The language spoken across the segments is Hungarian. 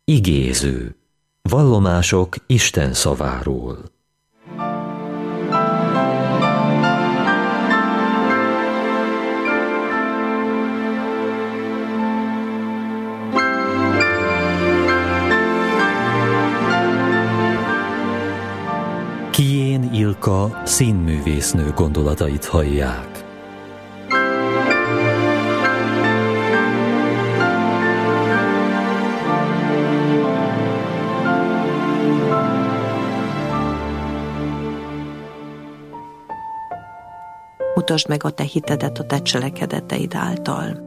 Igéző. Vallomások Isten szaváról. Kijén Ilka színművésznő gondolatait hallják. Mutasd meg a te hitedet a te cselekedeteid által.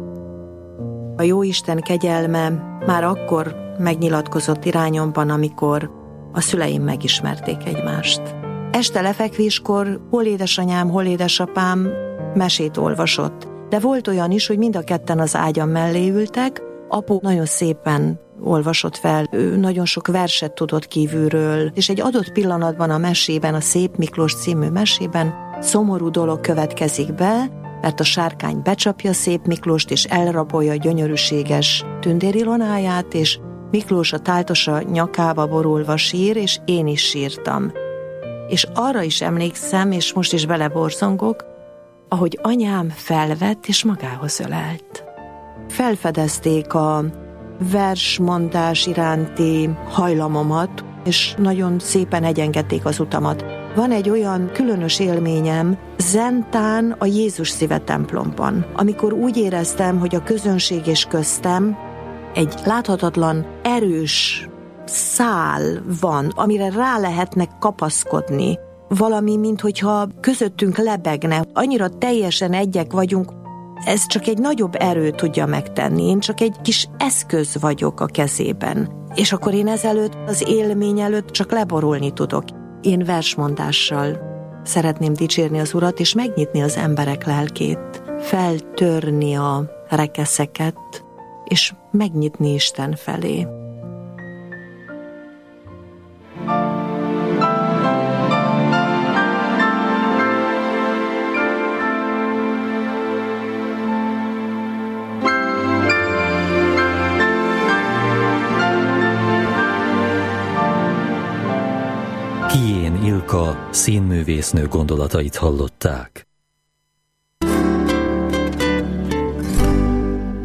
A Jóisten kegyelme már akkor megnyilatkozott irányomban, amikor a szüleim megismerték egymást. Este lefekvéskor hol édesanyám, hol édesapám mesét olvasott, de volt olyan is, hogy mind a ketten az ágyam mellé ültek. Apu nagyon szépen olvasott fel, ő nagyon sok verset tudott kívülről, és egy adott pillanatban a mesében, a Szép Miklós című mesében szomorú dolog következik be, mert a sárkány becsapja Szép Miklóst, és elrabolja a gyönyörűséges tündérilonáját, és Miklós a táltosa nyakába borulva sír, és én is sírtam. És arra is emlékszem, és most is beleborzongok, ahogy anyám felvett és magához ölelt. Felfedezték a versmondás iránti hajlamomat, és nagyon szépen egyengedték az utamat. Van egy olyan különös élményem Zentán a Jézus Szíve templomban, amikor úgy éreztem, hogy a közönség és köztem egy láthatatlan, erős szál van, amire rá lehetne kapaszkodni. Valami, minthogyha közöttünk lebegne. Annyira teljesen egyek vagyunk, ez csak egy nagyobb erő tudja megtenni. Én csak egy kis eszköz vagyok a kezében. És akkor én ezelőtt, az élmény előtt csak leborulni tudok. Én versmondással szeretném dicsérni az Urat, és megnyitni az emberek lelkét, feltörni a rekeszeket, és megnyitni Isten felé. Kijén Ilka színművésznő gondolatait hallották.